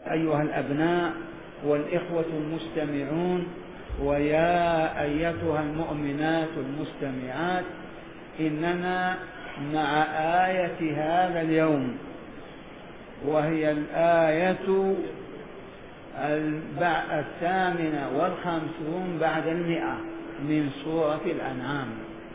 أيها الأبناء والإخوة المستمعون، ويا أيتها المؤمنات المستمعات، إننا مع آية هذا اليوم، وهي الآية 58 بعد 100 من سورة الأنعام.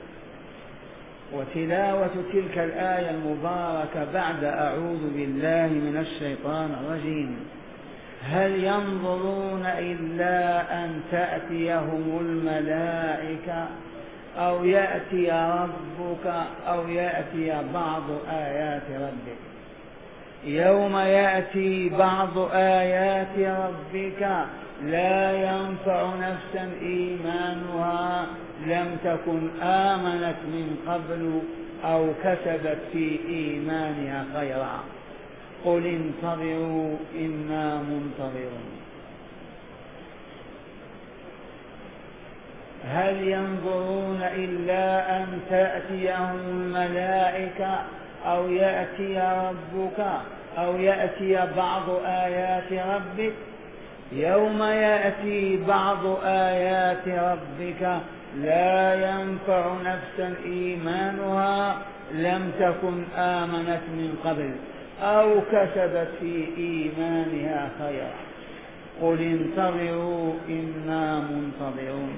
وتلاوة تلك الآية المباركة بعد أعوذ بالله من الشيطان الرجيم: هل ينظرون إلا أن تأتيهم الملائكة أو يأتي ربك أو يأتي بعض آيات ربك. يوم يأتي بعض آيات ربك لا ينفع نفسا إيمانها لم تكن آمنت من قبل أو كسبت في إيمانها خيرا قل انتظروا إنا منتظرون. هل ينظرون إلا أن تأتيهم الملائكة أو يأتي ربك أو يأتي بعض آيات ربك. يوم يأتي بعض آيات ربك لا ينفع نفسا إيمانها لم تكن آمنت من قبل أو كسبت في إيمانها خيرا قل انتظروا إنا منتظرون.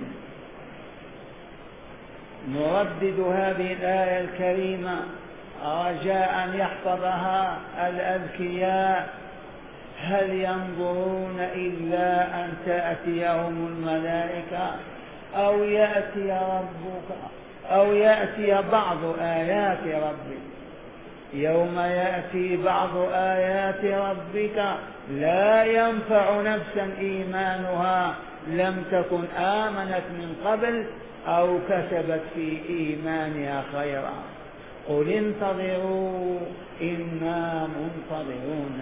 نردد هذه الآية الكريمة رجاء أن يحفظها الأذكياء: هل ينظرون إلا أن تأتيهم الملائكة أو يأتي ربك أو يأتي بعض آيات ربك. يوم يأتي بعض آيات ربك لا ينفع نفسا إيمانها لم تكن آمنت من قبل أو كسبت في إيمانها خيرا قل انتظروا إنا منتظرون.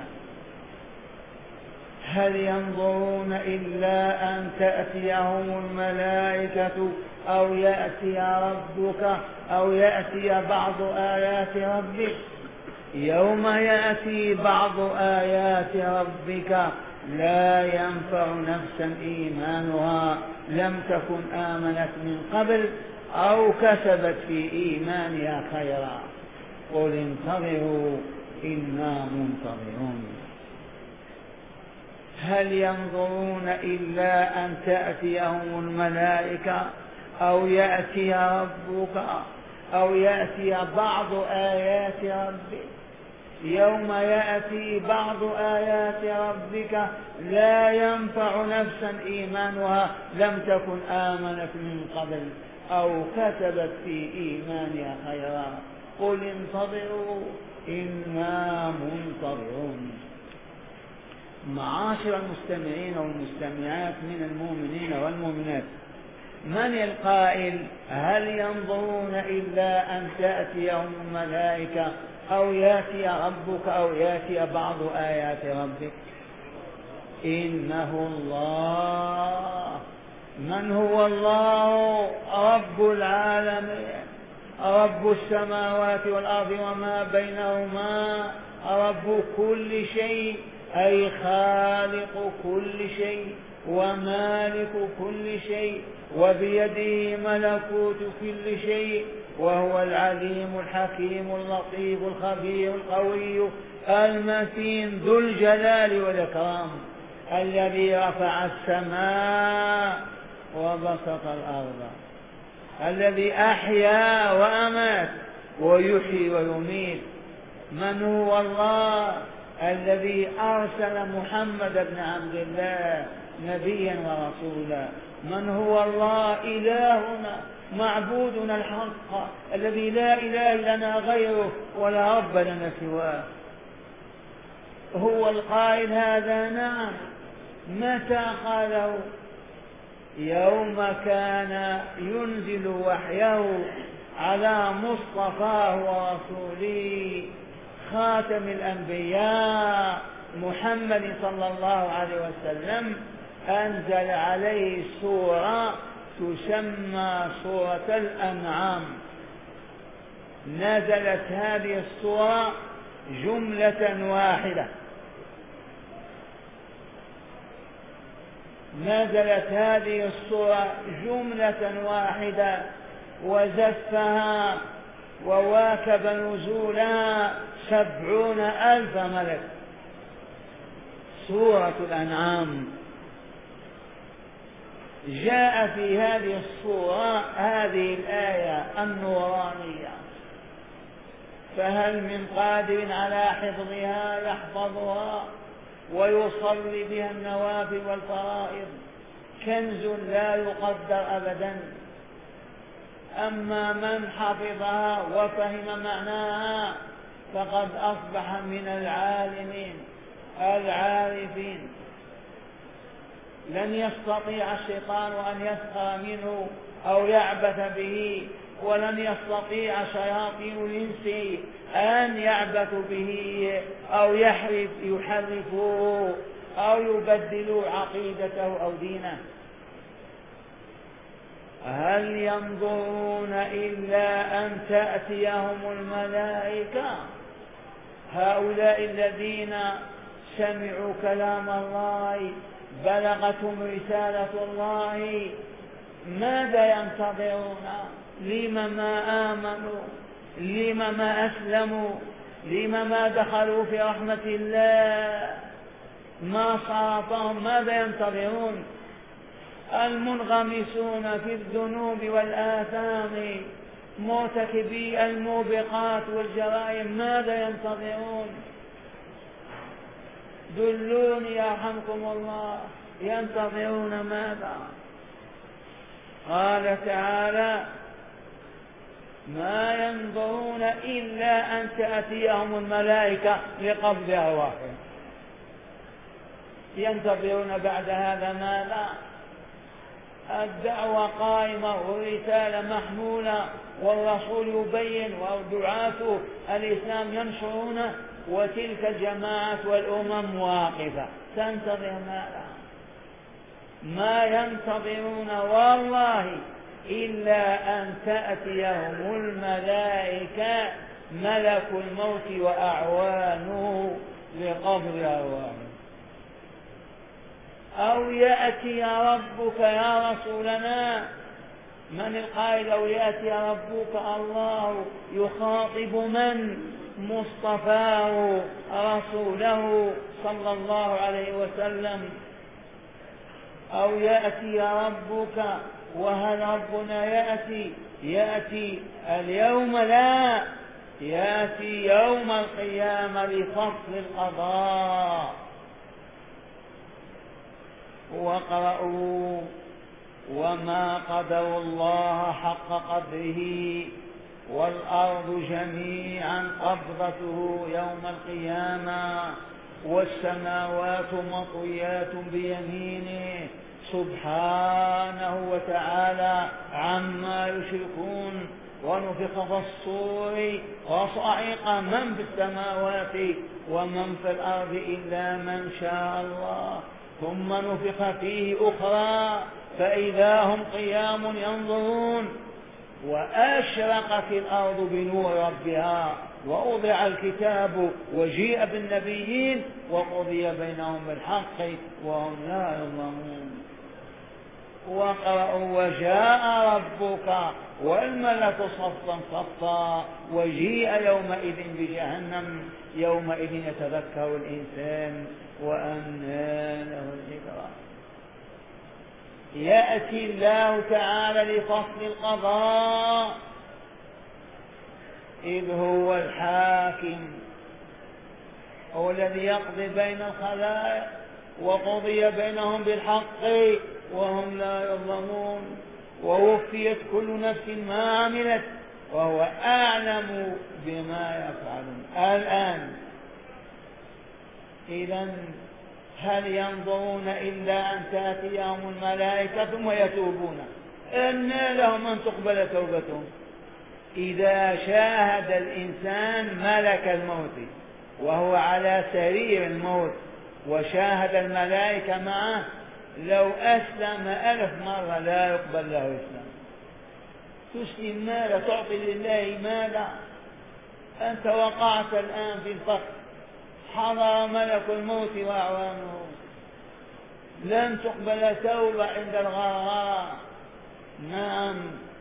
هل ينظرون إلا أن تأتيهم الملائكة أو يأتي ربك أو يأتي بعض آيات ربك. يوم يأتي بعض آيات ربك لا ينفع نفسا إيمانها لم تكن آمنت من قبل أو كسبت في إيمانها خيرا قل انتظروا إنا منتظرون. هل ينظرون إلا أن تأتيهم الملائكة أو يأتي ربك أو يأتي بعض آيات ربك. يوم يأتي بعض آيات ربك لا ينفع نفسا إيمانها لم تكن آمنت من قبل أو كسبت في إيمانها خيرا قل انتظروا إنا منتظرون. معاشر المستمعين والمستمعات من المؤمنين والمؤمنات، من القائل هل ينظرون إلا أن تأتيهم الملائكة أو يأتي ربك أو يأتي بعض آيات ربك؟ إنه الله. من هو الله؟ رب العالمين، رب السماوات والأرض وما بينهما، رب كل شيء، أي خالق كل شيء ومالك كل شيء وبيده ملكوت كل شيء، وهو العليم الحكيم اللطيف الخبير القوي المتين ذو الجلال والإكرام، الذي رفع السماء وبسط الأرض، الذي أحيا وأمات ويحيي ويميت. من هو الله؟ الذي أرسل محمد بن عبد الله نبيا ورسولا. من هو الله؟ إلهنا معبودنا الحق الذي لا إله لنا غيره ولا رب لنا سواه. هو القائل هذا؟ نعم. متى قاله؟ يوم كان ينزل وحيه على مصطفاه ورسوله خاتم الأنبياء محمد صلى الله عليه وسلم، أنزل عليه سورة تسمى سورة الأنعام. نزلت هذه السورة جملة واحدة نزلت هذه السورة جملة واحدة وزفها وواكب نزولها 70,000 ملك. سورة الأنعام جاء في هذه السورة هذه الآية النورانية، فهل من قادر على حفظها يحفظها ويصلي بها النوافل والفرائض؟ كنز لا يقدر أبدا. أما من حفظها وفهم معناها فقد أصبح من العالمين العارفين. لن يستطيع الشيطان أن يسخر منه أو يعبث به، ولن يستطيع شياطين الإنس أن يعبثوا به أو يحرفوه أو يبدلوا عقيدته أو دينه. هل ينظرون إلا أن تأتيهم الملائكة؟ هؤلاء الذين سمعوا كلام الله بلغتهم رسالة الله ماذا ينتظرون؟ لم ما آمنوا؟ لم ما أسلموا؟ لم ما دخلوا في رحمة الله؟ ما صرفهم؟ ماذا ينتظرون؟ المنغمسون في الذنوب والآثام مرتكبي الموبقات والجرائم ماذا ينتظرون؟ دلوني يرحمكم الله، ينتظرون ماذا؟ قال تعالى ما ينظرون إلا أن تأتيهم الملائكة لقبض أرواحهم. ينتظرون بعد هذا ماذا؟ الدعوة قائمة والرسالة محمولة والرسول يبين ودعاة الإسلام ينشرون، وتلك الجماعات والأمم واقفة تنتظر ماذا؟ ما ينتظرون والله إلا أن تأتيهم الملائكة ملك الموت وأعوانه لقبض أرواحهم، أو يأتي ربك يا رسولنا. من القائل أو يأتي ربك؟ الله يخاطب من؟ مصطفاه رسوله صلى الله عليه وسلم. أو يأتي ربك، وهل ربنا يأتي اليوم؟ لا، يأتي يوم القيامة لفصل القضاء. واقرأوا وما قدروا الله حق قدره والأرض جميعا قبضته يوم القيامة والسماوات مطويات بيمينه سبحانه وتعالى عما يشركون. ونفخ في الصور وصعق من في السماوات ومن في الأرض إلا من شاء الله، ثم نفخ فيه أخرى فإذا هم قيام ينظرون. وأشرقت الأرض بنور ربها ووضع الكتاب وجيء بالنبيين وقضي بينهم بالحق وهم لا يظلمون. وقرأوا وجاء ربك والملك صفا صفا وجيء يومئذ بجهنم يومئذ يتذكر الإنسان وأنى له الذكرى. يأتي الله تعالى لفصل القضاء إذ هو الحاكم، هو الذي يقضي بين الخلائق وقضي بينهم بالحق وهم لا يظلمون، ووفيت كل نفس ما عملت وهو أعلم بما يفعلون. الآن إذن هل ينظرون إلا أن تأتيهم الملائكة ثم يتوبون؟ أن لهم أن تقبل توبتهم. إذا شاهد الإنسان ملك الموت وهو على سرير الموت وشاهد الملائكة معه لو أسلم 1000 مرة لا يقبل له إسلام. تسلم ماذا؟ تعطي لله ماذا؟ أنت وقعت الآن في الفقر، حضر ملك الموت وأعوانه لن تقبل توبة عند الغرغرة. نعم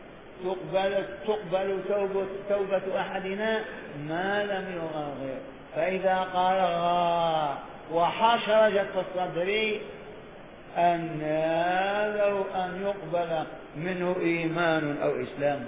تقبل توبة أحدنا ما لم يغرغر، فإذا قال وحشرجت في الصدر أن لو أن يقبل منه إيمان أو إسلام.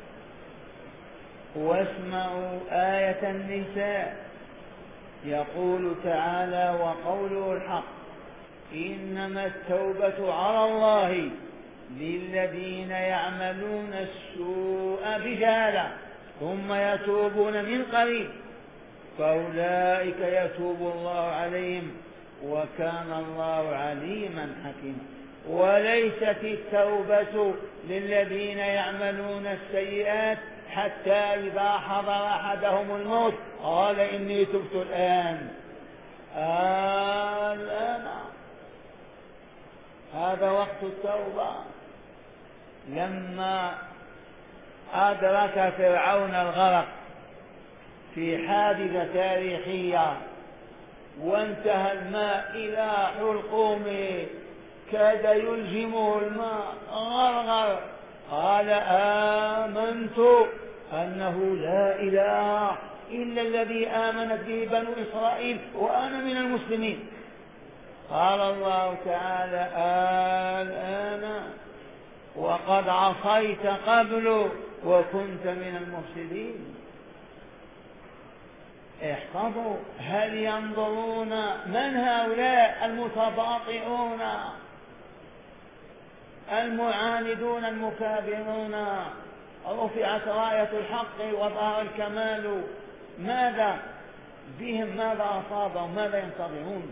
واسمعوا آية النساء، يقول تعالى وقوله الحق: إنما التوبة على الله للذين يعملون السوء بجهالة ثم يتوبون من قريب فأولئك يتوب الله عليهم وكان الله عليما حكيما. وليست التوبة للذين يعملون السيئات حتى إذا حضر أحدهم الموت قال إني تبت الآن. هذا وقت التوبة. لما أدرك فرعون الغرق في حادثة تاريخية وانتهى الماء إلى حلقومه كاد يلجمه الماء غرغر، قال آمنت أنه لا إله إلا الذي آمنت به بنو إسرائيل وأنا من المسلمين. قال الله تعالى الآن وقد عصيت قبل وكنت من المفسدين. احفظوا، هل ينظرون من هؤلاء المتباطئون المعاندون المكابرون؟ رفعت راية الحق وظهر الكمال، ماذا بهم؟ ماذا أصابهم؟ ماذا ينتظرون؟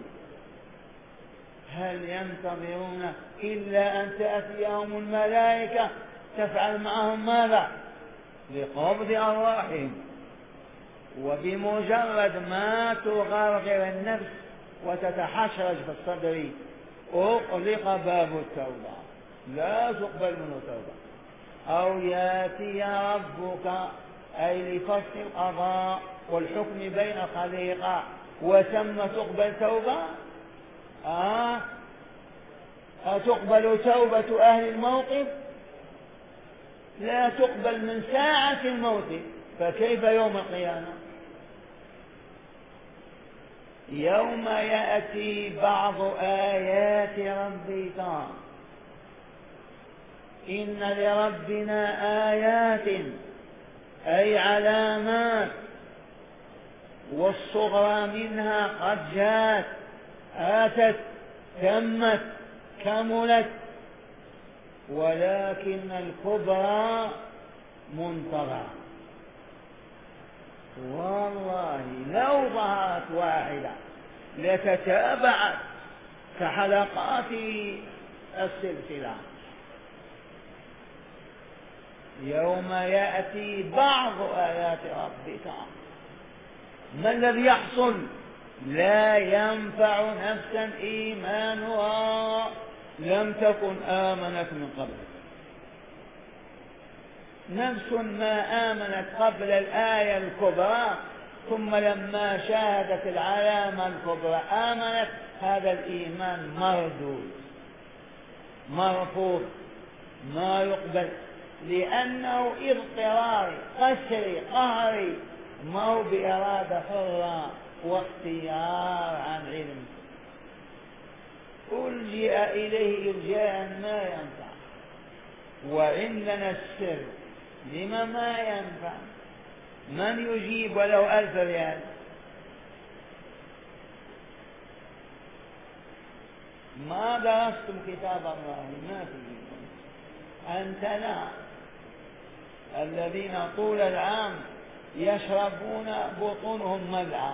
هل ينتظرون إلا أن تأتيهم الملائكة تفعل معهم ماذا؟ بقبض أرواحهم. وبمجرد ما تغرغر النفس وتتحشرج في الصدر أغلق باب التوبة، لا تقبل منه توبة. أو ياتي ربك أي لفصل القضاء والحكم بين الخليقة وثم تقبل توبة. أتقبل توبة أهل الموقف؟ لا تقبل من ساعة الموت، فكيف يوم القيامة؟ يوم يأتي بعض آيات ربك، إن لربنا آيات أي علامات، والصغرى منها قد جاءت، آتت، تمت، كملت، ولكن الكبرى منتظرة. والله لو ظهرت واحدة لتتابعت كحلقات السلسلة. يوم يأتي بعض آيات ربك، ما الذي يحصل؟ لا ينفع نفسا إيمانها لم تكن آمنت من قبل. نفس ما آمنت قبل الآية الكبرى ثم لما شاهدت العلامة الكبرى آمنت، هذا الإيمان مردود مرفوض ما يقبل، لأنه اضطراري قسري قهري، ما هو بإرادة حرة واختيار عن علم. ألجئ إليه إلجاء ما ينفع، وعندنا السر لما ما ينفع. من يجيب ولو 1000 ريال؟ ما درستم كتاب الله ما تجيبون. أنت لا، الذين طول العام يشربون بطونهم ملعى.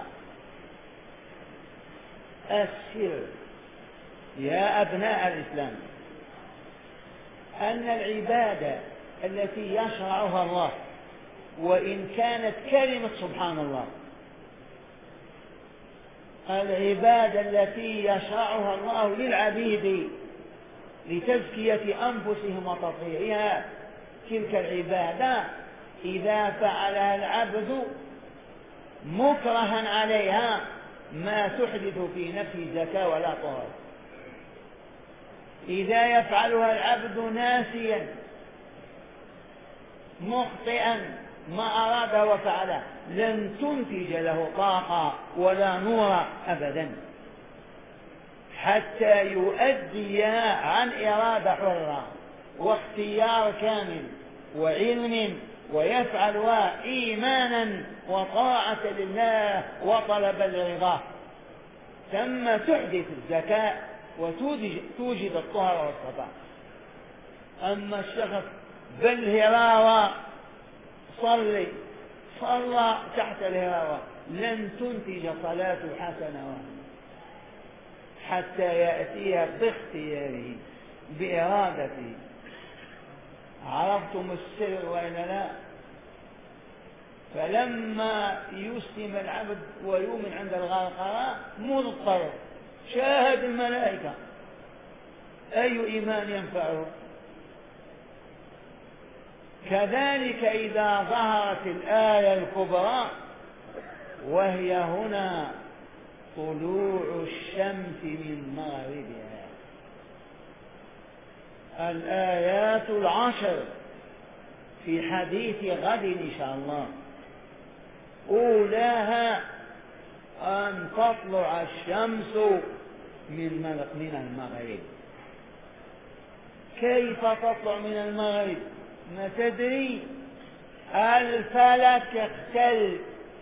السر يا أبناء الإسلام أن العبادة التي يشرعها الله، وإن كانت كلمة سبحان الله، العبادة التي يشرعها الله للعبيد لتزكية أنفسهم وتطهيرها، تلك العبادة إذا فعلها العبد مكرها عليها ما تحدث في نفسه زكاة ولا طهر. إذا يفعلها العبد ناسيا مخطئا ما أراده وفعله لن تنتج له طاقة ولا نور أبدا حتى يؤدي عن إرادة حرة واختيار كامل وعلم ويفعلها إيمانا وطاعة لله وطلبا لرضاه، ثم تحدث الزكاة وتوجد الطهر والصفاء. أما الشخص بالهراوة صلى تحت الهراوة لن تنتج صلاة حسنة حتى يأتيها باختياره بإرادته. عرفتم السر وإلا لا؟ فلما يسلم العبد ويؤمن عند الغرقرة مضطر شاهد الملائكة، أي إيمان ينفعه؟ كذلك إذا ظهرت الآية الكبرى وهي هنا طلوع الشمس من مغربها، الآيات 10 في حديث غد إن شاء الله. أولاها أن تطلع الشمس من المغرب. كيف تطلع من المغرب؟ ما تدري، الفلك اختل،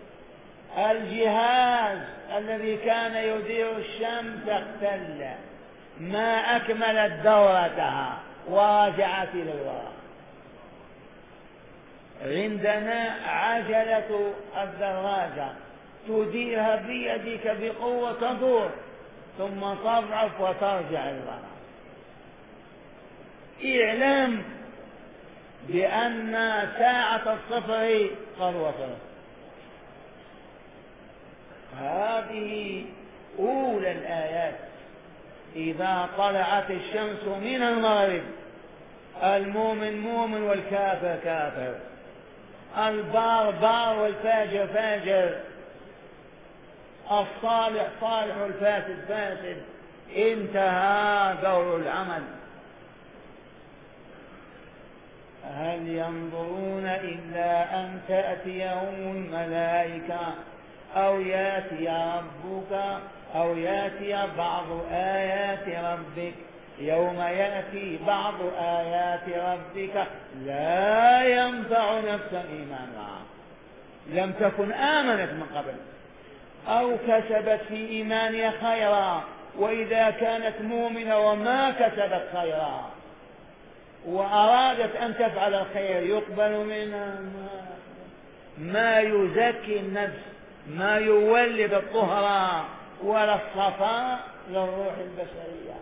الجهاز الذي كان يدير الشمس اختل، ما أكملت دورتها ورجعت إلى الوراء. عندنا عجلة الدراجة تديرها بيدك بقوة تدور ثم تضعف وترجع إلى الوراء. إعلام بأن ساعة الصفر قد وصلت. هذه أولى الآيات. إذا طلعت الشمس من المغرب المؤمن مؤمن والكافر كافر، البار بار والفاجر فاجر، الصالح صالح والفاسد فاسد، انتهى دور العمل. هل ينظرون إلا أن تأتيهم الملائكة أو يأتي ربك أو يأتي بعض آيات ربك؟ يوم يأتي بعض آيات ربك لا ينفع نفسا إيمانها لم تكن آمنت من قبل أو كسبت في إيمانها خيرا، وإذا كانت مؤمنة وما كسبت خيرا وأرادت أن تفعل الخير يقبل منها ما يزكي النفس، ما يولد الطهر ولا الصفاء للروح البشرية.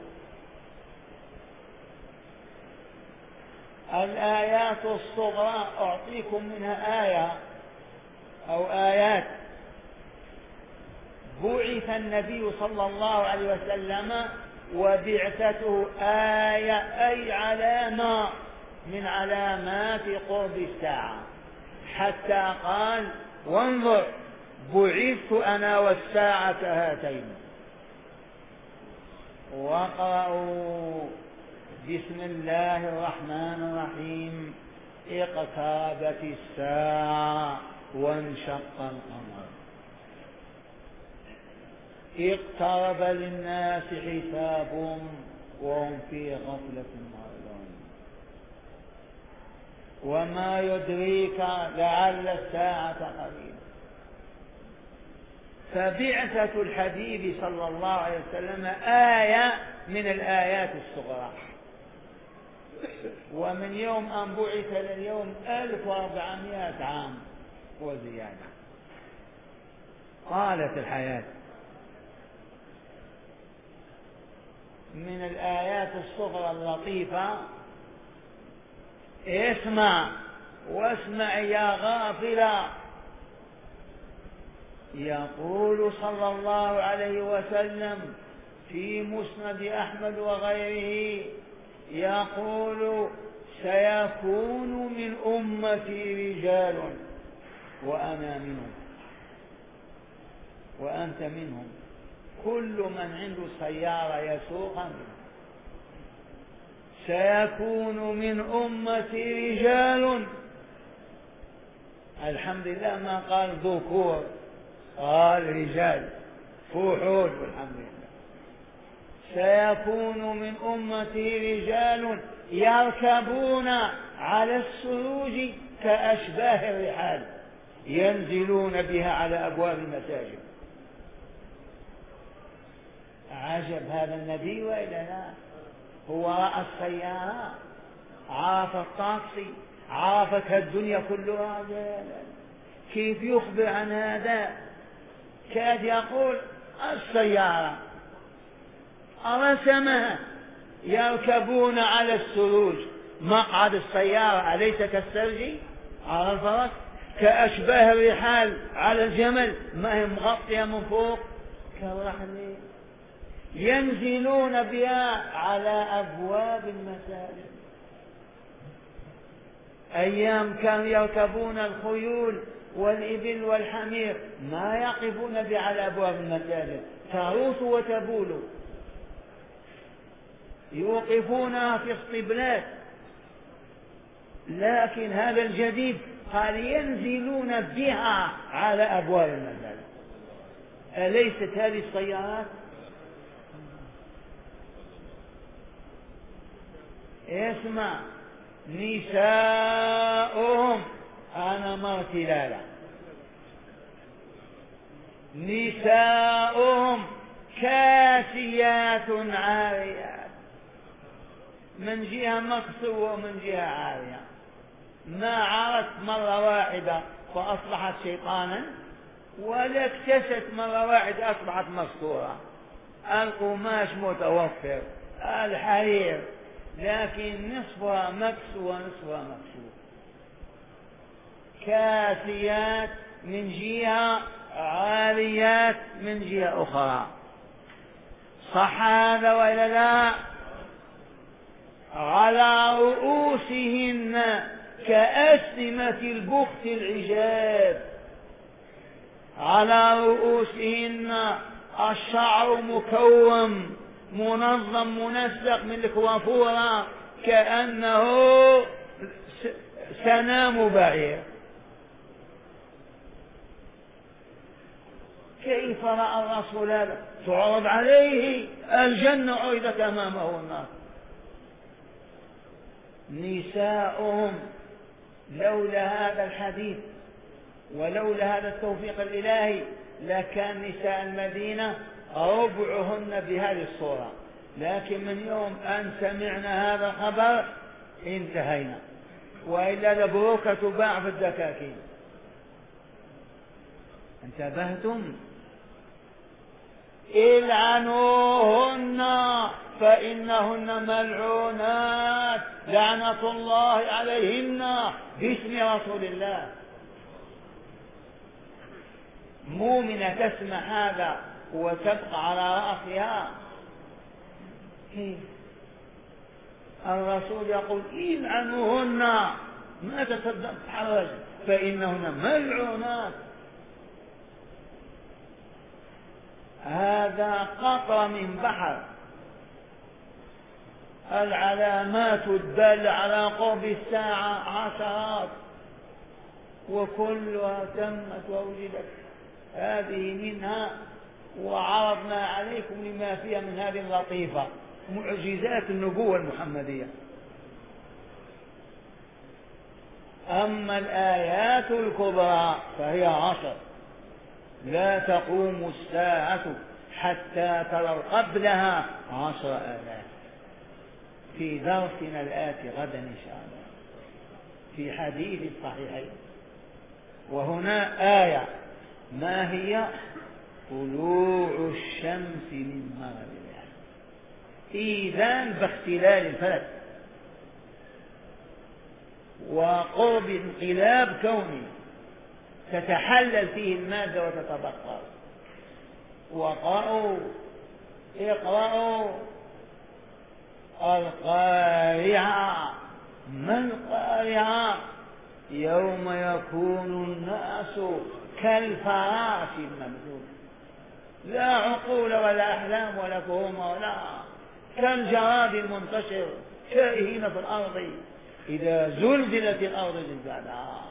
الآيات الصغرى أعطيكم منها آية أو آيات. بعث النبي صلى الله عليه وسلم وبعثته آية أي علامة من علامات قرب الساعة، حتى قال وانظر بعثت أنا والساعة هاتين. واقرأوا بسم الله الرحمن الرحيم اقتربت الساعة وانشق القمر اقترب للناس حسابهم وهم في غفلة معرضون وما يدريك لعل الساعة قريبة. فبعثة الحبيب صلى الله عليه وسلم آية من الآيات الصغرى، ومن يوم أن بعث لليوم 1400 عام وزيادة. طالت الحياة. من الآيات الصغرى اللطيفة اسمع واسمع يا غافلا. يقول صلى الله عليه وسلم في مسند أحمد وغيره يقول سيكون من أمتي رجال وأنا منهم وأنت منهم، كل من عنده سيارة يسوقها منهم. سيكون من أمتي رجال، الحمد لله ما قال ذكور، قال رجال فحول، والحمد لله. سيكون من أمتي رجال يركبون على السروج كأشباه الرحال ينزلون بها على أبواب المساجد. عجب هذا النبي وإلا لا؟ هو رأى السيارة، عرف الطاكسي، عرفت الدنيا كلها. كيف يخبر عن هذا؟ كاد يقول السيارة رسمها، يركبون على السروج. مقعد السيارة أليس كالسرج على الفرس؟ كأشباه الرحال على الجمل، ما هي مغطية من فوق كالرحل، ينزلون بها على أبواب المساجد. أيام كانوا يركبون الخيول والإبل والحمير، ما يقفون بها على أبواب المساجد، تروس وتبول، يوقفونها في الصبلات. لكن هذا الجديد قال ينزلون بها على أبواب المساجد. أليست هذه السيارات؟ اسمع، نساؤهم، أنا مرتلالة، نساؤهم كاسيات عاريات، من جهة مكسوة ومن جهة عارية، ما عرت مرة واحدة فأصبحت شيطانا، ولا اكتست مرة واحدة أصبحت مستورة. القماش متوفر، الحرير، لكن نصفها مكسوة نصفها مكسوة. كاسيات من جهة، عاريات من جهة أخرى. صح هذا وإلا لا؟ على رؤوسهن كأسنمة البخت العجاب، على رؤوسهن الشعر مكوم منظم منسق من الكوافورة كأنه سنام بعير. كيف رأى الرسول هذا؟ تعرض عليه الجنة عرضت أمامه النار. نساؤهم، لولا هذا الحديث ولولا هذا التوفيق الإلهي لكان نساء المدينة ربعهن بهذه الصورة، لكن من يوم أن سمعنا هذا الخبر انتهينا، وإلا لبروك تباع في الدكاكين. انتبهتم؟ العنوهن فإنهن ملعونات، لعنة الله عليهن باسم رسول الله. مؤمنة تسمع هذا وتبقى على رأسها؟ كيف؟ الرسول يقول العنوهن، ما تصدق تحرج، فإنهن ملعونات. هذا قطرة من بحر. العلامات الدالة على قرب الساعة عشرات، وكلها تمت ووجدت. هذه منها، وعرضنا عليكم لما فيها من هذه اللطيفة، معجزات النبوة المحمدية. أما الآيات الكبرى فهي 10. لا تقوم الساعة حتى تروا قبلها 10,000. في درسنا الآتي غدا إن شاء الله في حديث الصحيحين. وهنا آية، ما هي؟ طلوع الشمس من مغربها، إذان باختلال الفلك وقرب انقلاب كوني تتحلل فيه المادة وتتبخر. وقرأوا اقرأوا القارعة. ما القارعة؟ يوم يكون الناس كالفراش الممدود، لا عقول ولا أحلام ولا فهم ولا، كالجراد المنتشر تائهين في الأرض إذا زلزلت الأرض زلزالها.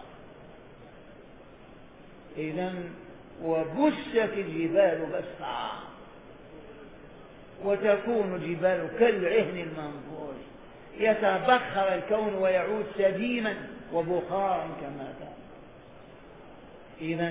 إذا وبست الجبال بسا وتكون الجبال كالعهن المنفوش، يتبخر الكون ويعود سديما وبخارا كما كان. إذا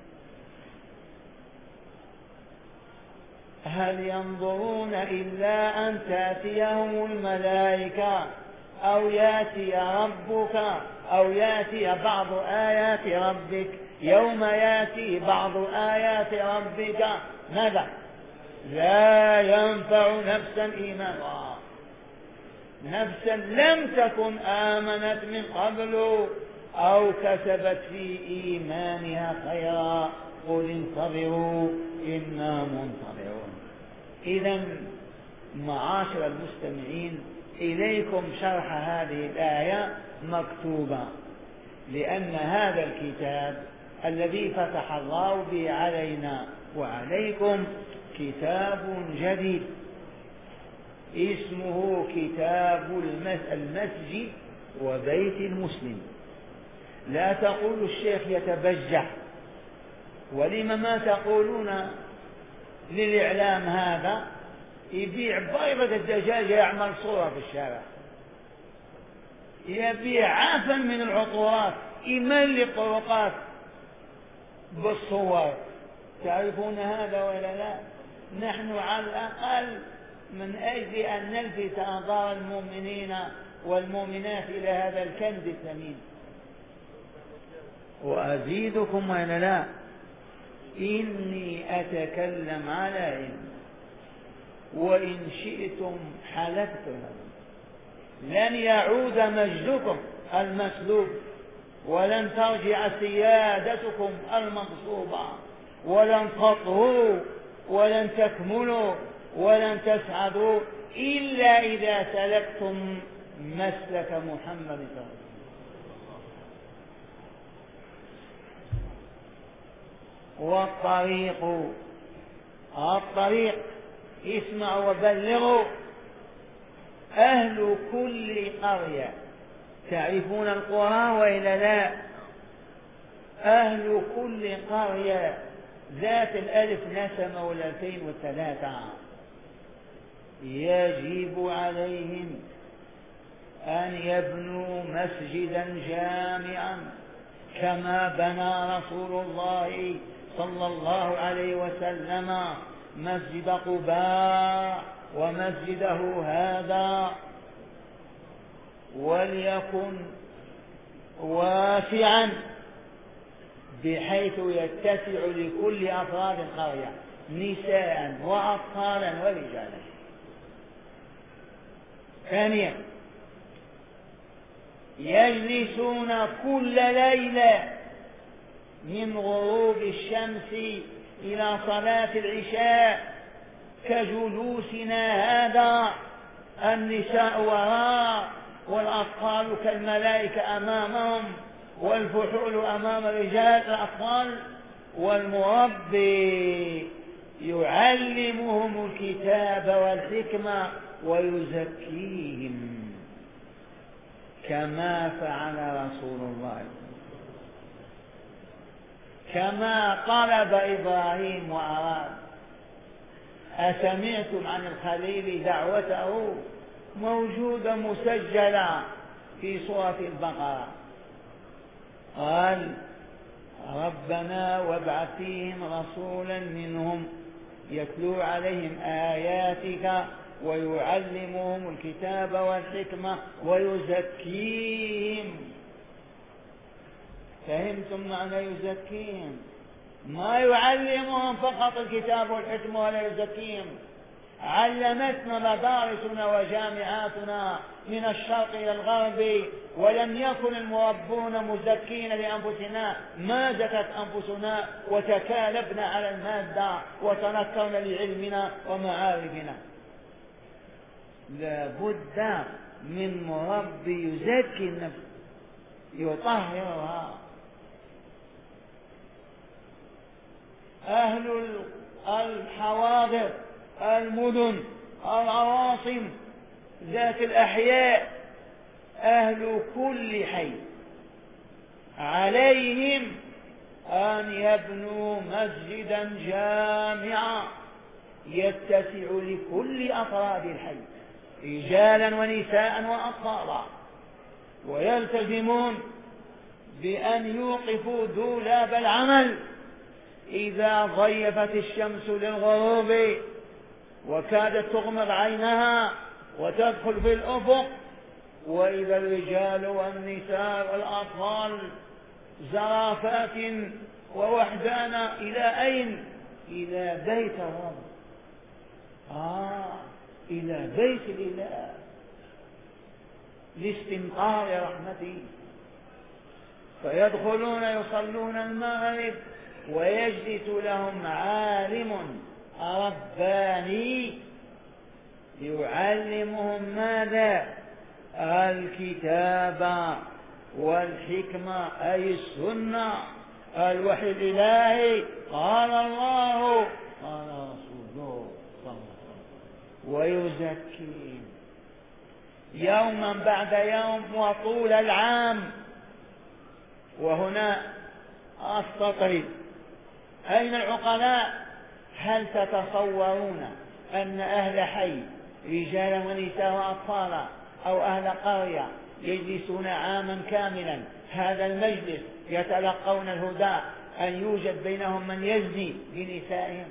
هل ينظرون إلا أن تأتيهم الملائكة أو يأتي ربك أو يأتي بعض آيات ربك؟ يوم يأتي بعض آيات ربك ماذا؟ لا ينفع نفسا إيمانها، نفسا لم تكن آمنت من قبل أو كسبت في إيمانها خيرا قل انتظروا إنا منتظرون. إذا معاشر المستمعين، إليكم شرح هذه الآية مكتوبة، لأن هذا الكتاب الذي فتح الله به علينا وعليكم كتاب جديد اسمه كتاب المسجد وبيت المسلم. لا تقول الشيخ يتبجح، ولما ما تقولون للإعلام هذا يبيع بيضة الدجاجة يعمل صورة في الشارع، يبيع عفا من العطورات يملي الطرقات بالصور. تعرفون هذا ولا لا؟ نحن على الأقل من أجل أن نلفت أنظار المؤمنين والمؤمنات إلى هذا الكنز الثمين. وأزيدكم ولا لا، إني أتكلم على علم، وإن شئتم حلفت لكم لن يعود مجدكم المسلوب، ولن ترجع سيادتكم المغصوبة، ولن تطهروا ولن تكملوا ولن تسعدوا إلا إذا سلكتم مسلك محمد صلى الله عليه وسلم. الطريق اسمعوا وبلغوا. أهل كل قرية، تعرفون القرى وإلا لا؟ أهل كل قرية ذات الألف نسمة والألفين والثلاثة يجب عليهم أن يبنوا مسجدا جامعا كما بنى رسول الله صلى الله عليه وسلم مسجد قباء ومسجده هذا، وليكن واسعا بحيث يتسع لكل أفراد القرية نساء وأطفالا ورجالا. ثانيا يجلسون كل ليلة من غروب الشمس إلى صلاة العشاء كجلوسنا هذا، النساء وراء والأطفال كالملائكة أمامهم والفحول أمام الرجال الأطفال، والمربي يعلمهم الكتاب والحكمة ويزكيهم كما فعل رسول الله، كما طلب إبراهيم وأراد. أسمعتم عن الخليل دعوته موجودة مسجلة في سورة البقرة، قال ربنا وابعث فيهم رسولا منهم يتلو عليهم آياتك ويعلمهم الكتاب والحكمة ويزكيهم. فهمتم معنى يزكيهم؟ ما يعلمهم فقط الكتاب والحكمة ولا يزكيهم. علمتنا مدارسنا وجامعاتنا من الشرق إلى الغرب، ولم يكن المربون مزكين لأنفسنا، ما زكت أنفسنا وتكالبنا على المادة وتنكرنا لعلمنا ومعارفنا. لا بد من مربي يزكي النفس يطهرها. أهل الحواضر المدن العواصم ذات الأحياء أهل كل حي عليهم أن يبنوا مسجدا جامعا يتسع لكل أفراد الحي رجالا ونساء وأطفالا، ويلتزمون بأن يوقفوا دولاب العمل إذا ضيفت الشمس للغروب وكادت تغمض عينها وتدخل في الأفق، وإذا الرجال والنساء والأطفال زرافات ووحدانا إلى أين؟ إلى بيت الرب، إلى بيت الإله لاستمطار رحمته، فيدخلون يصلون المغرب ويجلس لهم عالم رباني يعلمهم ماذا؟ الكتاب والحكمة أي السنة، الوحي الإلهي، قال الله قال رسوله صلى الله عليه وسلم، ويزكيهم يوما بعد يوم وطول العام. وهنا أستطرد، أين العقلاء؟ هل تتصورون أن أهل حي رجالا ونساء وأطفالا أو أهل قرية يجلسون عاما كاملا هذا المجلس يتلقون الهدى أن يوجد بينهم من يزني بنسائهم؟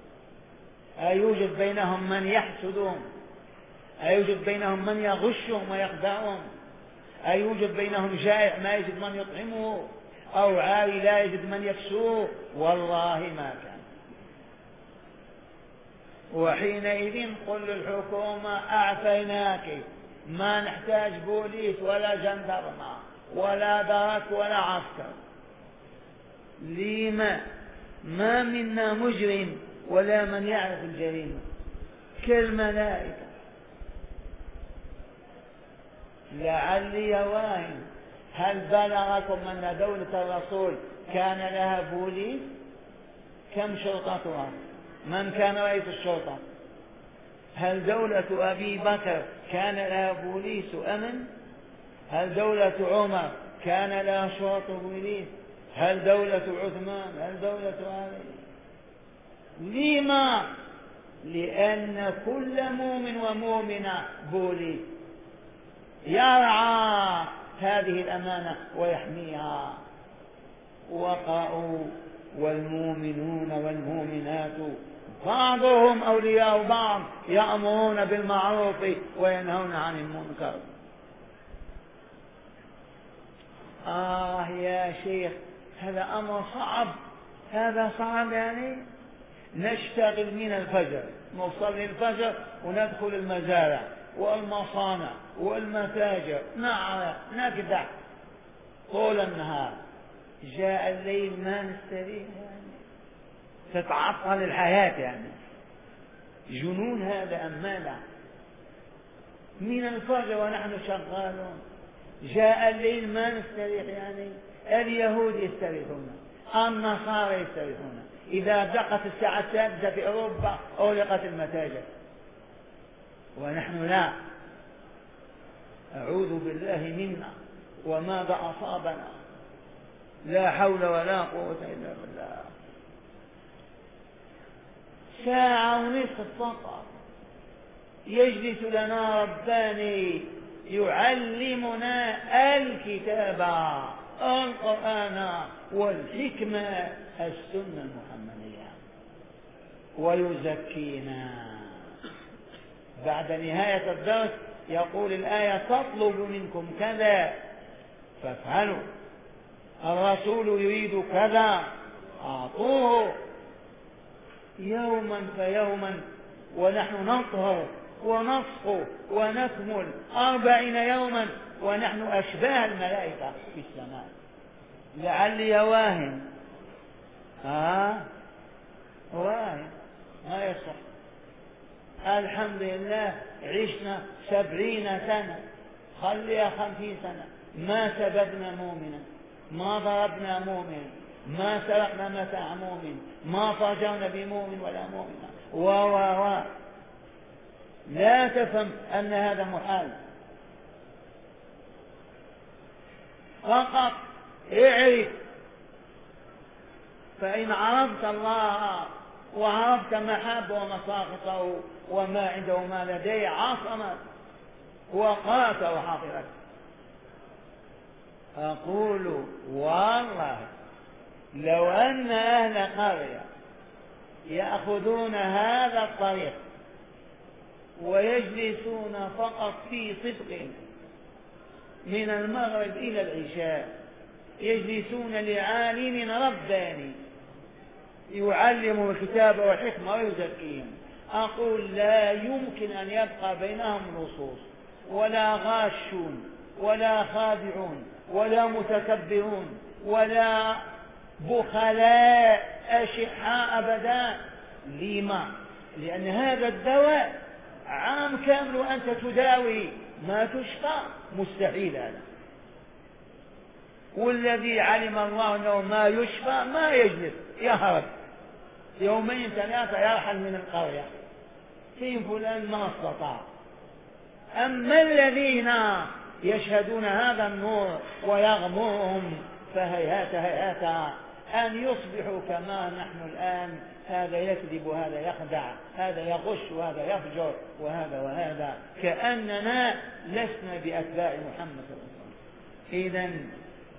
أيوجد بينهم من يحسدهم؟ أيوجد بينهم من يغشهم ويخدعهم؟ أيوجد بينهم جائع ما يجد من يطعمه أو عاري لا يجد من يكسوه؟ والله ما كان. وحينئذ قل للحكومة أعفيناك، ما نحتاج بوليس ولا جندرمة ولا درك ولا عسكر. لما؟ ما منا مجرم ولا من يعرف الجريمة كالملائكة. لعلي واهم، هل بلغكم أن دولة الرسول كان لها بوليس؟ كم شرطتها؟ من كان رئيس الشرطة؟ هل دولة أبي بكر كان لها بوليس أمن؟ هل دولة عمر كان لها شرطة بوليس؟ هل دولة عثمان؟ هل دولة علي؟ لما؟ لأن كل مؤمن ومؤمنة بوليس يرعى هذه الأمانة ويحميها. وقعوا والمؤمنون والمؤمنات بعضهم أولياء بعض يأمرون بالمعروف وينهون عن المنكر. يا شيخ هذا أمر صعب، هذا صعب. يعني نشتغل من الفجر، نصلي الفجر وندخل المزارع والمصانع والمتاجر نكدح طول النهار. جاء الليل ما نستريح، يعني تتعطل الحياة، يعني جنون هذا أم ماذا؟ من الفجر ونحن شغالون. جاء الليل ما نستريح، يعني اليهود يستريحون، النصارى يستريحون. إذا دقت الساعة السادسة في أوروبا أغلقت المتاجر، ونحن لا. أعوذ بالله منا وماذا أصابنا، لا حول ولا قوة إلا بالله. ساعة ونصف فقط يجلس لنا رباني يعلمنا الكتاب القرآن والحكمة السنة المحمدية ويزكينا. بعد نهاية الدرس يقول الآية تطلب منكم كذا فافعلوا، الرسول يريد كذا أعطوه. يوما فيوما ونحن نطهر ونصفو ونكمل 40 يوما ونحن أشباه الملائكة في السماء. لعلي واهم، واهم ما يصح. الحمد لله عشنا 70 سنة، خليها 50 سنة، ما سببنا مؤمنا، ما ضربنا مؤمنا، ما سرقنا متاع مؤمن، ما فاجرنا بمؤمن ولا مؤمنة لا تفهم أن هذا محال، فقط اعرف. فإن عرفت الله وعرفت محابه ومساخطه وما عنده وما لديه عصمك وقاك وحافظك. أقول والله لو أن أهل قرية يأخذون هذا الطريق ويجلسون فقط في صدق من المغرب إلى العشاء، يجلسون لعالم رباني يعلم الكتاب والحكمة ويزكيهم، أقول لا يمكن أن يبقى بينهم لصوص ولا غاشون ولا خادعون ولا متكبرون ولا بخلاء أشحاء أبدا. لما؟ لأن هذا الدواء عام كامل وأنت تداوي ما تشفى، مستحيل هذا. والذي علم الله أنه ما يشفى ما يجلس، يهرب يومين ثلاثة يرحل من القرية، في فلان ما استطاع. أما الذين يشهدون هذا النور ويغمرهم فهيهات هيهات أن يصبحوا كما نحن الآن، هذا يكذب وهذا يخدع، هذا يغش وهذا يفجر وهذا وهذا، كأننا لسنا بأتباع محمد صلى الله عليه وسلم. إذن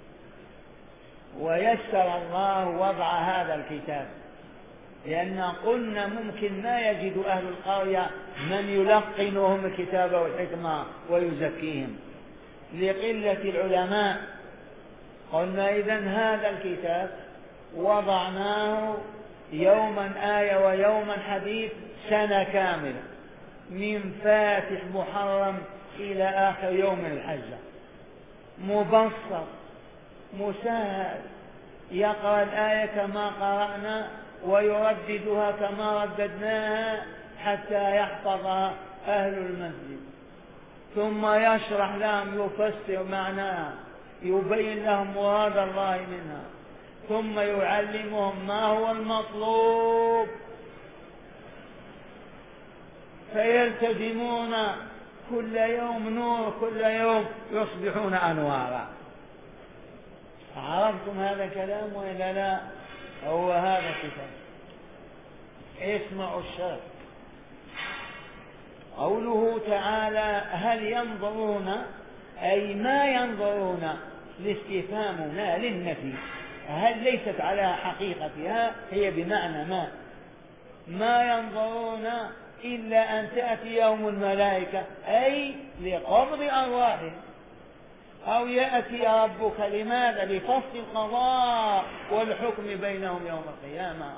ويسر الله وضع هذا الكتاب، لأن قلنا ممكن ما يجد أهل القرية من يلقنهم الكتاب والحكمة ويزكيهم لقلة العلماء. قلنا إذن هذا الكتاب وضعناه يوما آية ويوما حديث سنة كاملة، من فاتح محرم إلى آخر يوم الحجة، مبسط مسهل، يقرأ الآية كما قرأنا ويرددها كما رددناها حتى يحفظها أهل المسجد، ثم يشرح لهم يفسر معناها يبين لهم مراد الله منها، ثم يعلمهم ما هو المطلوب فيلتزمون كل يوم نور، كل يوم يصبحون أنوارا. عرفتم هذا الكلام وإلا لا؟ هو هذا الكتاب. اسمعوا الشرح. قوله تعالى هل ينظرون، أي ما ينظرون، الاستفهام لا للنفي، هل ليست على حقيقتها، هي بمعنى ما ينظرون إلا أن تأتيهم الملائكة، أي لقبض أرواحهم، أو يأتي ربك. لماذا؟ لفصل القضاء والحكم بينهم يوم القيامة.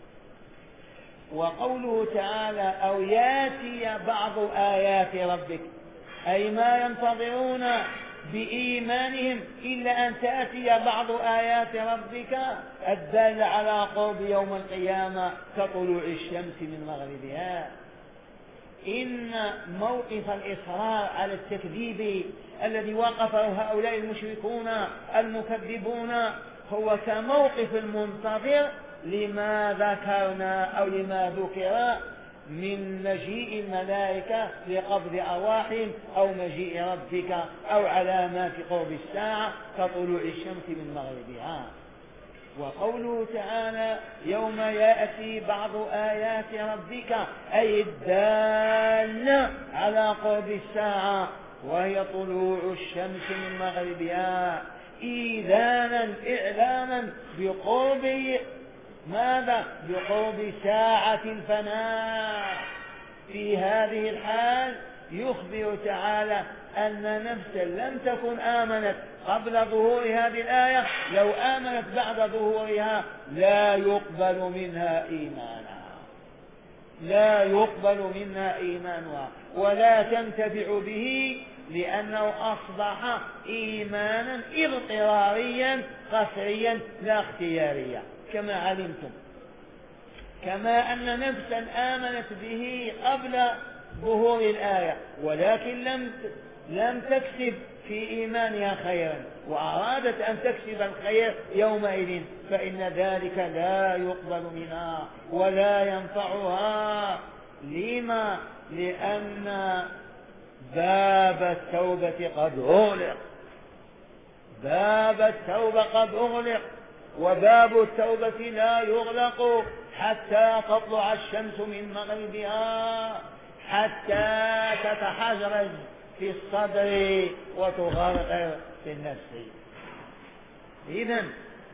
وقوله تعالى أو يأتي بعض آيات ربك، أي ما ينتظرون بإيمانهم إلا أن تأتي بعض آيات ربك الدالة على قرب يوم القيامة كطلوع الشمس من مغربها. إن موقف الإصرار على التكذيب الذي وقفه هؤلاء المشركون المكذبون هو كموقف المنتظر لما ذكرنا أو لما ذكر من مجيء الملائكة لقبض أرواحهم أو مجيء ربك أو علامات قرب الساعة كطلوع الشمس من مغربها. وقوله تعالى يوم يأتي بعض آيات ربك، أي الدالة على قرب الساعة، وهي طلوع الشمس من مغربها، إيذانا إعلاما بقرب ماذا؟ بقرب ساعة الفناء. في هذه الحال يخبر تعالى أن نفسا لم تكن آمنت قبل ظهور هذه الآية لو آمنت بعد ظهورها لا يقبل منها إيمانا، لا يقبل منها إيمانها ولا تنتفع به، لأنه أصبح إيمانا اضطراريا قسريا لا اختياريا كما علمتم. كما أن نفسا آمنت به قبل ظهور الآية ولكن لم تكسب في إيمانها خيرا وأرادت أن تكسب الخير يومئذ، فإن ذلك لا يقبل منها ولا ينفعها لما؟ لأن باب التوبة قد أغلق، باب التوبة قد أغلق، وباب التوبة لا يغلق حتى تطلع الشمس من مغربها، حتى تتحجرج في الصدر وتغرقر في النفس. إذن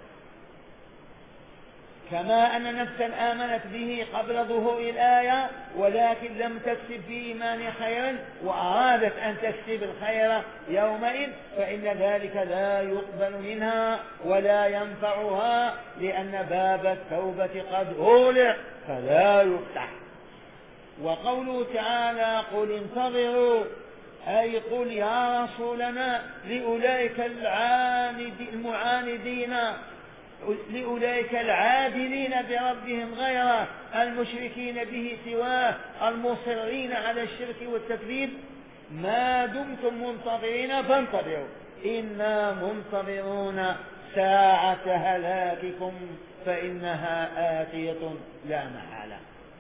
كما أن نفسا آمنت به قبل ظهور الآية ولكن لم تكسب في إيمان خيرا وأرادت أن تكسب الخير يومئذ، فإن ذلك لا يقبل منها ولا ينفعها، لأن باب التوبة قد أغلق فلا يفتح. وقوله تعالى قل انتظروا، أي قل يا رسولنا لأولئك المعاندين، لأولئك العادلين بربهم غيره، المشركين به سواه، المصرين على الشرك والتكذيب، ما دمتم منتظرين فانتظروا إنا منتظرون ساعة هلاككم فإنها آتية لا محالة.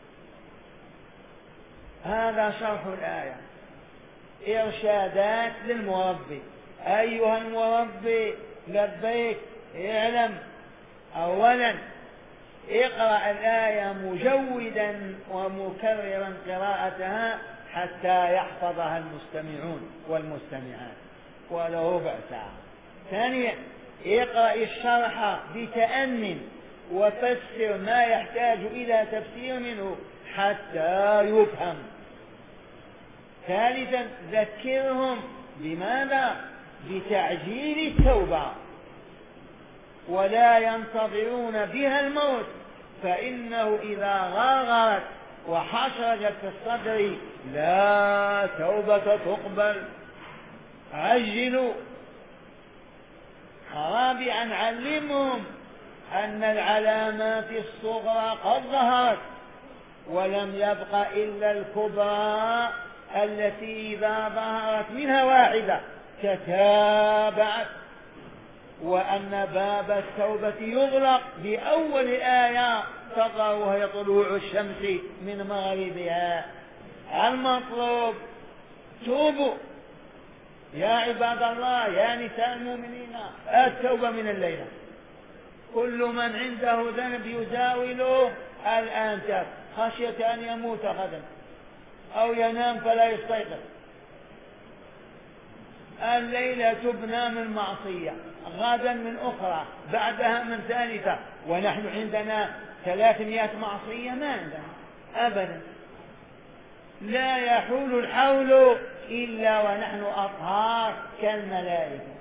هذا شرح الآية. إرشادات للمربي. أيها المربي لبيك، اعلم أولا اقرأ الآية مجودا ومكررا قراءتها حتى يحفظها المستمعون والمستمعات ولو ربع ساعة. ثانيا اقرأ الشرح بتأن وفسر ما يحتاج إلى تفسير منه حتى يفهم. ثالثا ذكرهم بماذا؟ بتعجيل التوبة، ولا ينتظرون بها الموت، فإنه إذا غرغرت وحشرجت في الصدر لا توبة تقبل. عجلوا. رابعا علمهم أن العلامات الصغرى قد ظهرت ولم يبق إلا الكبرى التي إذا ظهرت منها واحدة تتابعت، وأن باب التوبة يغلق بأول آية تظهر وهي طلوع الشمس من مغربها. المطلوب توبوا يا عباد الله، يا نساء المؤمنين، التوبة من الليلة. كل من عنده ذنب يزاوله الآن تاب، خشية أن يموت غدا أو ينام فلا يستيقظ. الليلة تبنى من معصية، غدا من أخرى، بعدها من ثالثة، ونحن عندنا 300 معصية ما عندنا أبدا. لا يحول الحول إلا ونحن أطهار كالملائكة،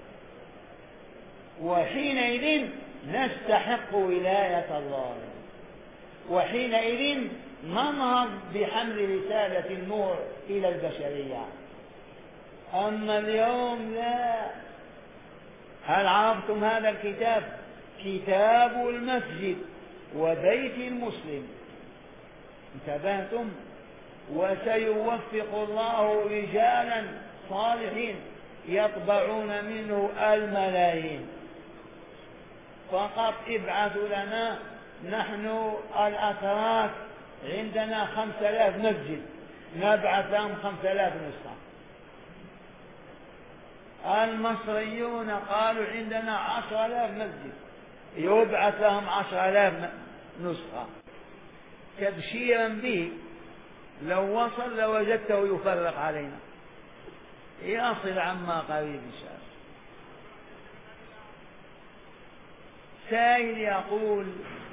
وحينئذ نستحق ولاية الله، وحينئذ ننهض بحمل رسالة النور إلى البشرية. أما اليوم لا. هل عرفتم هذا الكتاب؟ كتاب المسجد وبيت المسلم. انتبهتم؟ وسيوفق الله رجالا صالحين يطبعون منه الملايين. فقط ابعثوا لنا، نحن الأتراك عندنا 5000 مسجد، نبعث لهم 5000 نسخة. المصريون قالوا عندنا 10,000 مسجد، يبعث لهم 10,000 نسخة تبشيرا به. لو وصل لوجدته يفرق علينا. يصل عما قريب إن شاء الله. سائل يقول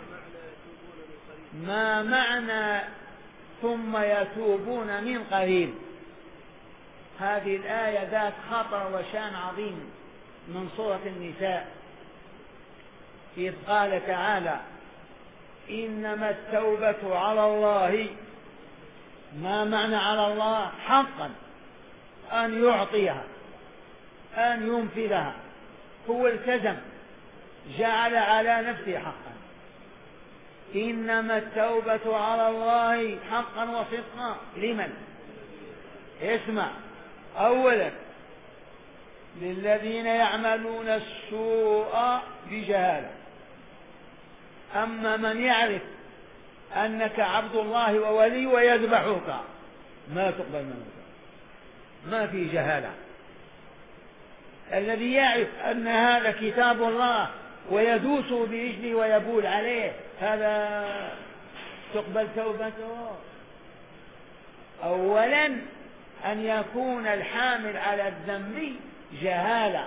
ما معنى ثم يتوبون من قريب؟ هذه الآية ذات خطر وشان عظيم من سورة النساء، إذ قال تعالى إنما التوبة على الله. ما معنى على الله؟ حقا أن يعطيها، أن ينفذها، هو التزم، جعل على نفسه حقا. إنما التوبة على الله حقا وصدقا. لمن؟ اسمع، أولا للذين يعملون السوء بجهالة. أما من يعرف أنك عبد الله وولي ويذبحك ما تقبل منك، ما في جهالة. الذي يعرف أن هذا كتاب الله ويدوس برجله ويبول عليه هذا تقبل توبته. أولا أن يكون الحامل على الذنب جهالة،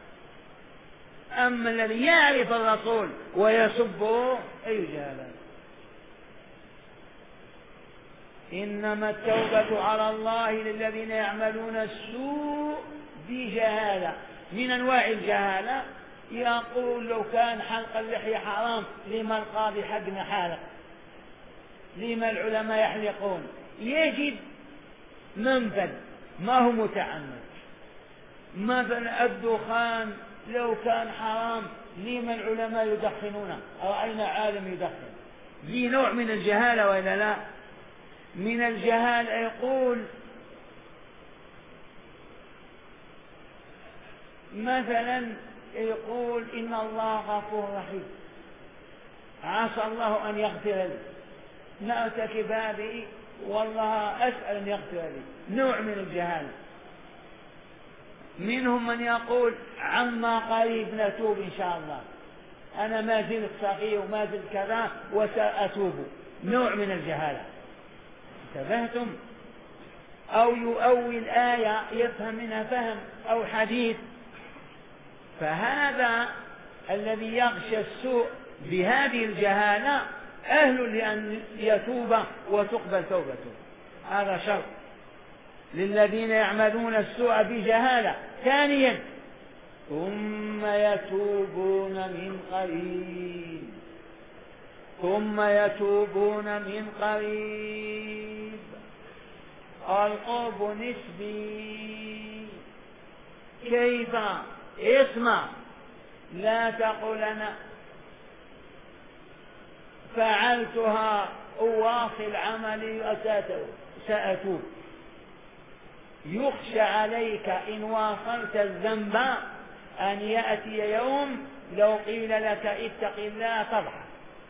أما الذي يعرف الرسول ويسبه أي جهالة. إنما التوبة على الله للذين يعملون السوء بجهالة. من أنواع الجهالة يقول لو كان حلق اللحية حرام لما القاضي حقنا حالق، لما العلماء يحلقون، يجد منفذ ما هو متعمد. مثلا الدخان لو كان حرام لما العلماء يدخنونه، رأينا عالم يدخن، ذي نوع من الجهالة ولا لا؟ من الجهالة يقول مثلا يقول إن الله غفور رحيم، عسى الله أن يغفر لي، نأتك بابي والله أسأل أن يغفر لي، نوع من الجهالة. منهم من يقول عما قريب نتوب إن شاء الله، أنا ما زلت صغير وما زلت كذا وسأتوب، نوع من الجهالة. انتبهتم؟ أو يؤول آية يفهم منها فهم أو حديث، فهذا الذي يغشى السوء بهذه الجهالة أهل لأن يتوب وتقبل توبته. هذا شرط للذين يعملون السوء بجهالة. ثانيا ثم يتوبون من قريب، ثم يتوبون من قريب. القرب نسبي. كيف؟ اسمع، لا تقل أنا فعلتها أواصل عملي سأتوب. يخشى عليك إن واصلت الذنب أن يأتي يوم لو قيل لك اتق الله تضحك،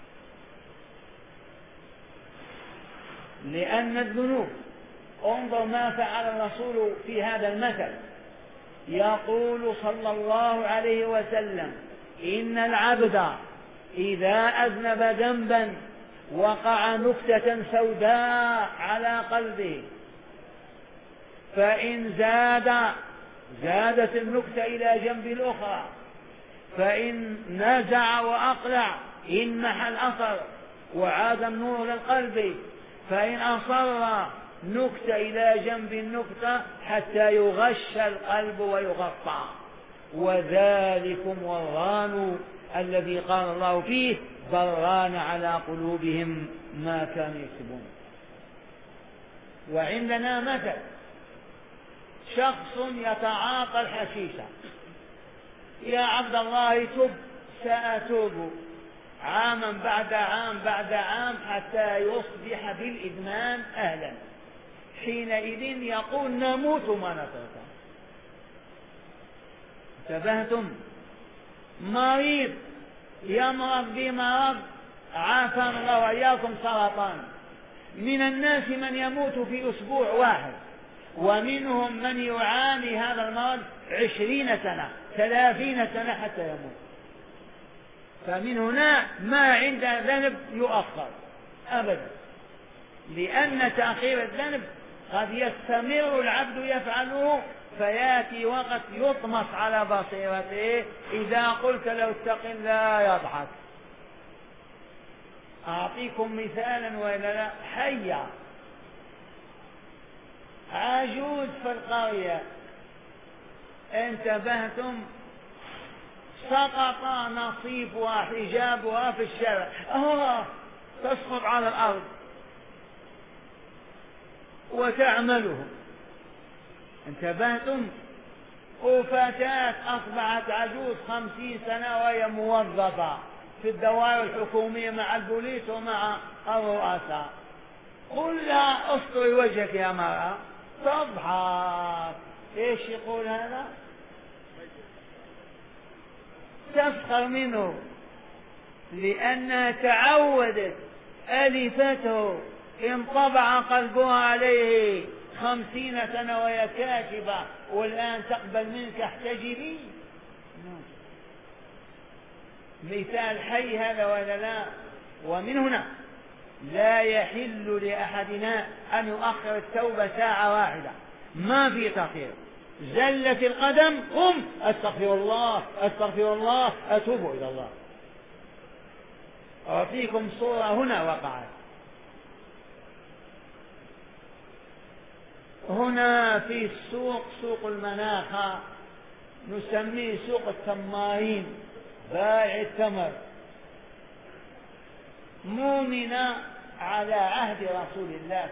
لأن الذنوب، انظر ما فعل الرسول في هذا المثل، يقول صلى الله عليه وسلم إن العبد إذا أذنب ذنبا وقع نكتة سوداء على قلبه، فإن زادت النكتة إلى جنب الأخرى، فإن نزع وأقلع انمح الأثر وعاد النور للقلب، فإن أصر نكتة إلى جنب النكتة حتى يغش القلب ويغطى. وذلكم والران الذي قال الله فيه بران على قلوبهم ما كانوا يكسبون. وعندنا مثل شخص يتعاطى الحشيشة، يا عبد الله تب، سأتوب، عاما بعد عام بعد عام حتى يصبح بالإدمان أهلا، حينئذ يقول نموت ما نتركه. انتبهتم؟ مريض يمرض بمرض عافانا الله وإياكم سرطان، من الناس من يموت في أسبوع واحد، ومنهم من يعاني هذا المرض 20 سنة 30 سنة حتى يموت. فمن هنا ما عند ذنب يؤخر أبدا، لأن تأخير الذنب قد يستمر العبد يفعله فيأتي وقت يطمس على بصيرته، إذا قلت لو اتق الله يضحك. أعطيكم مثالا وإلا لا. حية عجوز في القرية، انتبهتم؟ سقط نصيبها حجابها في الشارع، تسقط على الأرض وتعمله. انتبهتم؟ وفتاة أصبحت عجوز 50 سنة وهي موظفة في الدوائر الحكومية مع البوليس ومع الرؤساء، قل لها اسطري وجهك يا مرأة، تضحك. ايش يقول هذا؟ تسخر منه، لأنها تعودت ألفته انطبع قلبها عليه 50 سنة وهي كاشفة، والآن تقبل منك احتجبي. مثال حي هذا ولا لا؟ ومن هنا لا يحل لأحدنا أن يؤخر التوبة ساعة واحدة، ما في تأخير. زلت القدم قم أستغفر الله أستغفر الله أتوب إلى الله. أعطيكم صورة هنا وقعت. هنا في السوق، سوق المناخة، نسميه سوق التمارين، بائع التمر، مؤمنة على عهد رسول الله.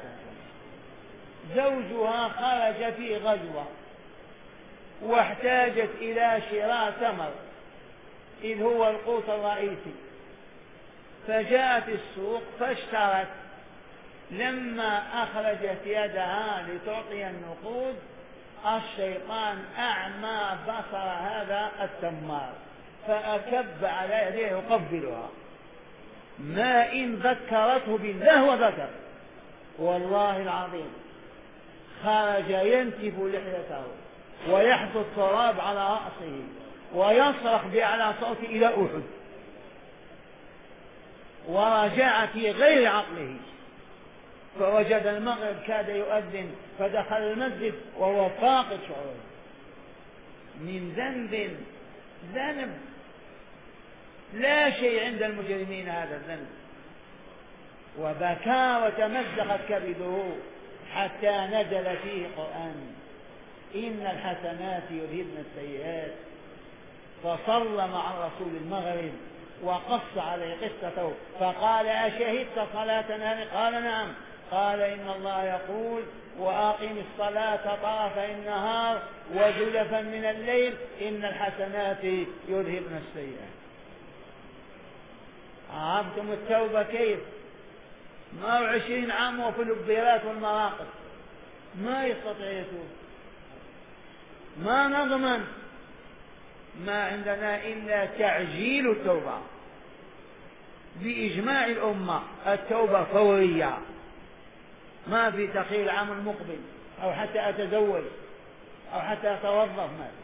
زوجها خرج في غزوة واحتاجت إلى شراء تمر إذ هو القوت الرئيسي، فجاءت السوق فاشترت. لما أخرجت يدها لتعطي النقود الشيطان أعمى بصر هذا التمار فأكب على يديه يقبلها، ما إن ذكرته بالله وذكر. والله العظيم خرج ينتف لحيته ويحث التراب على رأسه ويصرخ بأعلى صوته إلى أحد، ورجع في غير عقله. فوجد المغرب كاد يؤذن فدخل المسجد وهو فاقد شعوره من ذنب لا شيء عند المجرمين هذا الذنب، وبكى وتمزقت كبده حتى نزل فيه قرآن إن الحسنات يذهبن السيئات. فصلى مع الرسول المغرب وقص عليه قصته فقال أشهدت صلاتنا؟ قال نعم. قال إن الله يقول وأقم الصلاة طرفي النهار وزلفا من الليل إن الحسنات يذهبن السيئات. عرفتم التوبة كيف؟ ما 20 عام وفي البيرات والمراقص ما يستطيع يتوب، ما نضمن. ما عندنا إلا تعجيل التوبة بإجماع الأمة. التوبة فورية، ما في تأخير العام المقبل أو حتى أتزوج أو حتى أتوظف.